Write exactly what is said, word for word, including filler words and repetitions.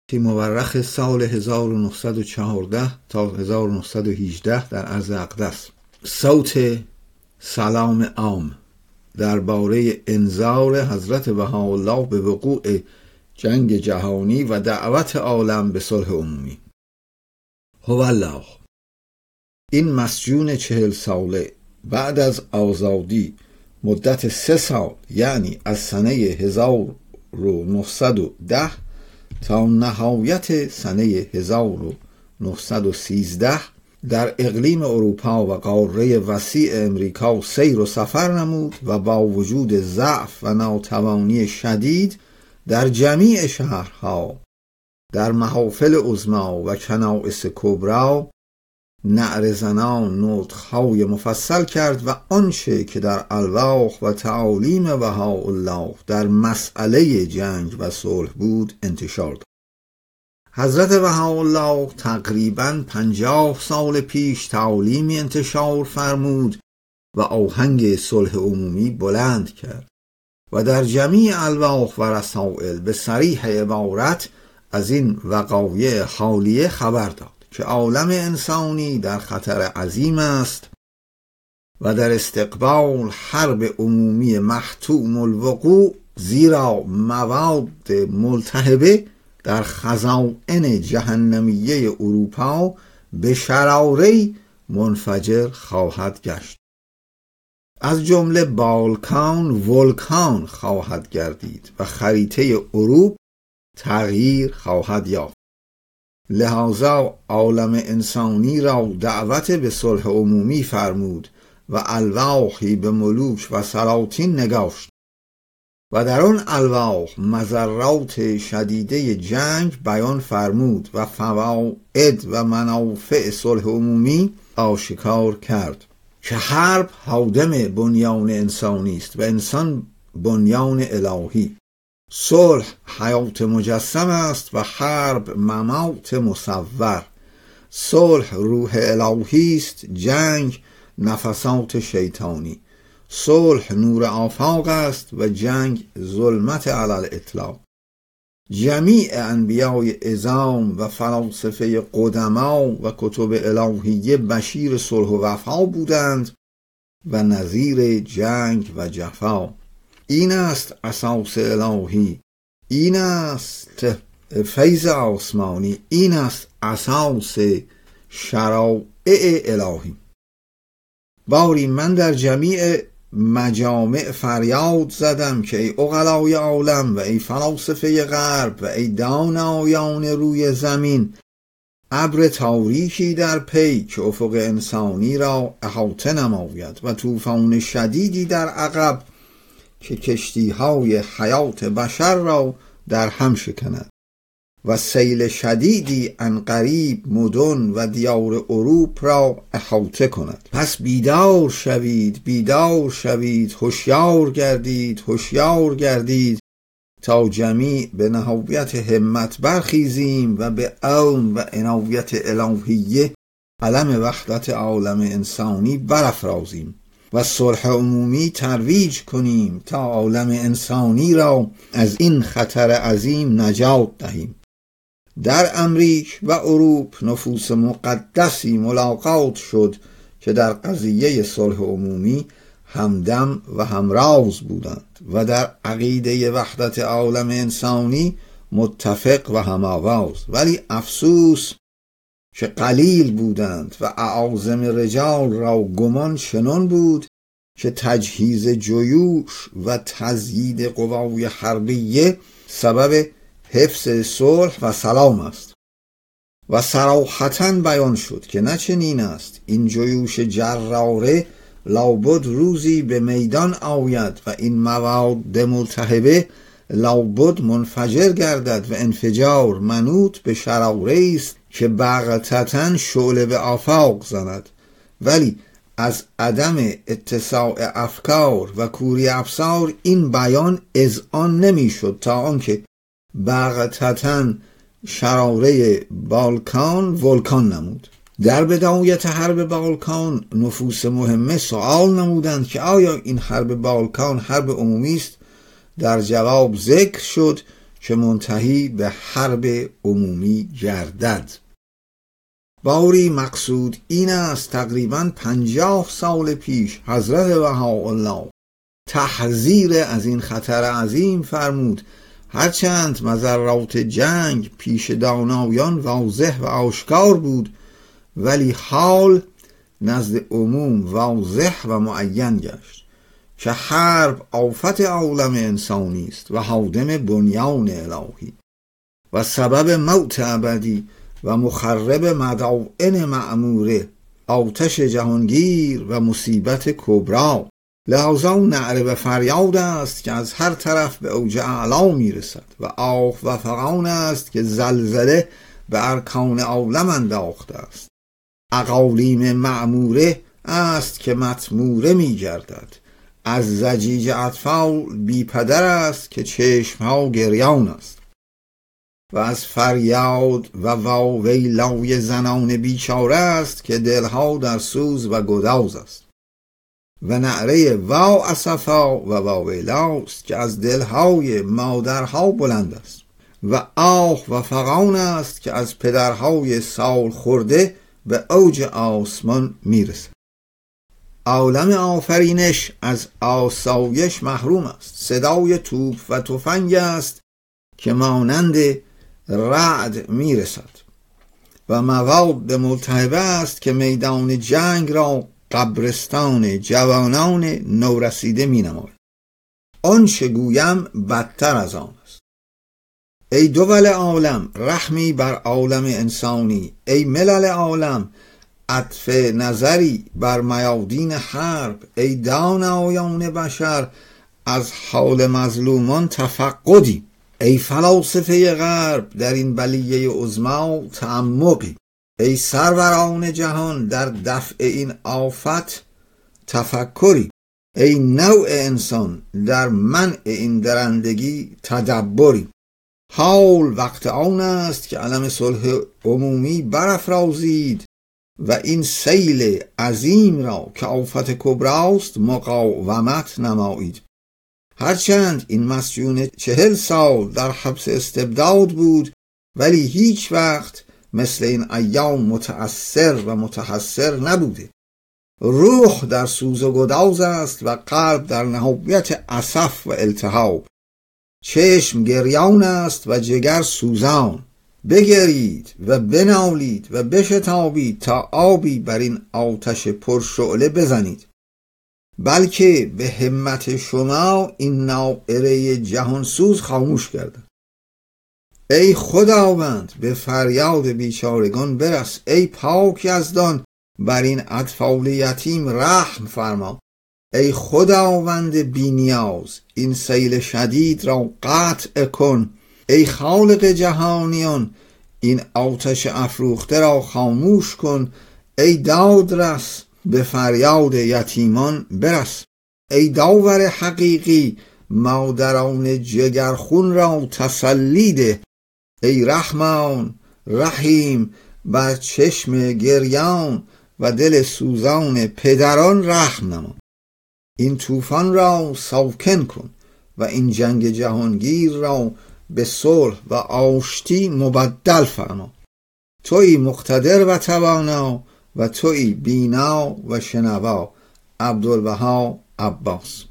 که مورخ سال هزار و نهصد و چهارده تا هزار و نهصد و هجده در ارض اقدس. صوت سلام عام درباره انذار حضرت بهاءالله به وقوع جنگ جهانی و دعوت عالم به صلح عمومی. هوالله، این مسجون چهل ساله بعد از آزادی مدت سه سال، یعنی از سنه هزار و نهصد و ده تا نهایت سنه هزار و نهصد و سیزده در اقلیم اروپا و قاره وسیع امریکا سیر و سفر نمود و با وجود ضعف و ناتوانی شدید در جمیع شهرها در محافل عظما و کنائس کبرا نعره زنان نطق‌های مفصل کرد و آنچه که در الواح و تعالیم بهاءالله در مسئله جنگ و صلح بود انتشار داد. حضرت بهاءالله تقریباً پنجاه سال پیش تعالیمی انتشار فرمود و آهنگ صلح عمومی بلند کرد و در جمیع الواح و رسائل به صریح عبارت از این وقایع حالیه خبر داد که عالم انسانی در خطر عظیم است و در استقبال حرب عمومی محتوم الوقوع، زیرا مواد ملتهبه در خزائن جهنمیه اروپا به شراره‌ای منفجر خواهد گشت. از جمله بالکان ولکان خواهد گردید و خریطه اروپ تغییر خواهد یافت. لذا عالم انسانی را دعوت به صلح عمومی فرمود و الواحی به ملوک و سلاطین نگاشت و در آن الواح مضرات شدیده جنگ بیان فرمود و فواید و منافع صلح عمومی آشکار کرد که حرب هادم بنیان انسانی است و انسان بنیان الهی. صلح حیات مجسم است و حرب ممات مصور. صلح روح الهی است، جنگ نفسات شیطانی. صلح نور آفاق است و جنگ ظلمت علی الاطلاق. جمیع انبیای عظام و فلاسفه قدما و کتب الهیه بشیر صلح و وفا بودند و نظیر جنگ و جفا. این است اساس الهی، این است فیض آسمانی، این است اساس شرائع الهی. باری من در جمیع مجامع فریاد زدم که ای عقلای عالم و ای فلاسفه غرب و ای دانایان روی زمین، ابر تاریکی در پی که افق انسانی را احاطه نماید و طوفان شدیدی در عقب که کشتی‌های حیات بشر را در هم شکند و سیل شدیدی عنقریب مدن و دیار اروپ را احاطه کند. پس بیدار شوید، بیدار شوید، هوشیار گردید، هوشیار گردید تا جمیع به نهایت همت برخیزیم و به علم و عنایت الهیه علم وحدت عالم انسانی برافرازیم و صلح عمومی ترویج کنیم تا عالم انسانی را از این خطر عظیم نجات دهیم. در امریک و اروپ نفوس مقدسی ملاقات شد که در قضیه صلح عمومی همدم و همراز بودند و در عقیده وحدت عالم انسانی متفق و هم‌آواز، ولی افسوس که قلیل بودند و اعاظم رجال را گمان چنان بود که تجهیز جیوش و تزیید قوای حربیه سبب حفظ صلح و سلام است و صراحتاً بیان شد که نه چنین است. این جیوش جراره لابد روزی به میدان آید و این مواد ملتهبه لابد منفجر گردد و انفجار منوط به شراره است که بغتتاً شعله به آفاق زند، ولی از عدم اتساع افکار و کوری ابصار این بیان اذعان نمی شد تا آنکه بغتتاً شراره بالکان ولکان نمود. در بدایت حرب بالکان نفوس مهمه سوال نمودند که آیا این حرب بالکان حرب عمومی است؟ در جواب ذکر شد که منتهی به حرب عمومی گردد. باری مقصود این است تقریباً پنجاه سال پیش حضرت بهاءالله تحذیر از این خطر عظیم فرمود. هرچند مضرات جنگ پیش دانایان واضح و آشکار بود، ولی حال نزد عموم واضح و معین گشت که حرب آفت عالم انسانی است و هادم بنیان الهی و سبب موت ابدی و مخرب مدائن معموره، آتش جهانگیر و مصیبت کبری. لحاظا نعره و فریاد است که از هر طرف به اوج اعلا میرسد و آه و فغان است که زلزله به ارکان عالم انداخته است. اقالیم معموره است که مطموره میگردد. از زجیج اطفال بی پدر است که چشمها گریان است و از فریاد و واویلای زنان بیچاره است که دلها در سوز و گداز است. و نعره وا اسفا و واویلاست که از دلهای مادرها بلند است و آه و فغان است که از پدرهای سال خورده به اوج آسمان میرسد. عالم آفرینش از آسایش محروم است. صدای توپ و تفنگ است که مانند رعد میرسد و مواد ملتهبه است که میدان جنگ را قبرستان جوانان نورسیده می نماید. آنچه گویم بدتر از آن است. ای دول عالم، رحمی بر عالم انسانی. ای ملل عالم، عطف نظری بر میادین حرب. ای دانایان بشر، از حال مظلومان تفقدی. ای فلاسفه غرب، در این بلیه عظمی تعمقی. ای سروران جهان، در دفع این آفت تفکری. ای نوع انسان، در منع این درندگی تدبری. حال وقت آن است که علم صلح عمومی برافرازید و این سیل عظیم را که آفت کبراست مقاومت نمایید. هرچند این مسجون چهل سال در حبس استبداد بود، ولی هیچ وقت مثل این ایام متأثر و متحسر نبوده. روح در سوز و گداز است و قلب در نهایت اسف و التهاب. چشم گریان است و جگر سوزان. بگرید و بنالید و بشتابید تا آبی بر این آتش پرشعله بزنید، بلکه به همت شما این ناعره جهان سوز خاموش گردد. ای خداوند، به فریاد بیچارگان برس. ای پاک یزدان، بر این اطفال یتیم رحم فرما. ای خداوند بی‌نیاز، این سیل شدید را قطع کن. ای خالق جهانیان، این آتش افروخته را خاموش کن. ای دادرس، به فریاد یتیمان برس. ای داور حقیقی، مادران جگرخون را تسلی ده. ای رحمان رحیم، بر چشم گریان و دل سوزان پدران رحم نما. این طوفان را ساکن کن و این جنگ جهانگیر را به صلح و آشتی مبدل فرما. تویی مقتدر و توانا و تویی بینا و شنوا. عبدالبها عباس.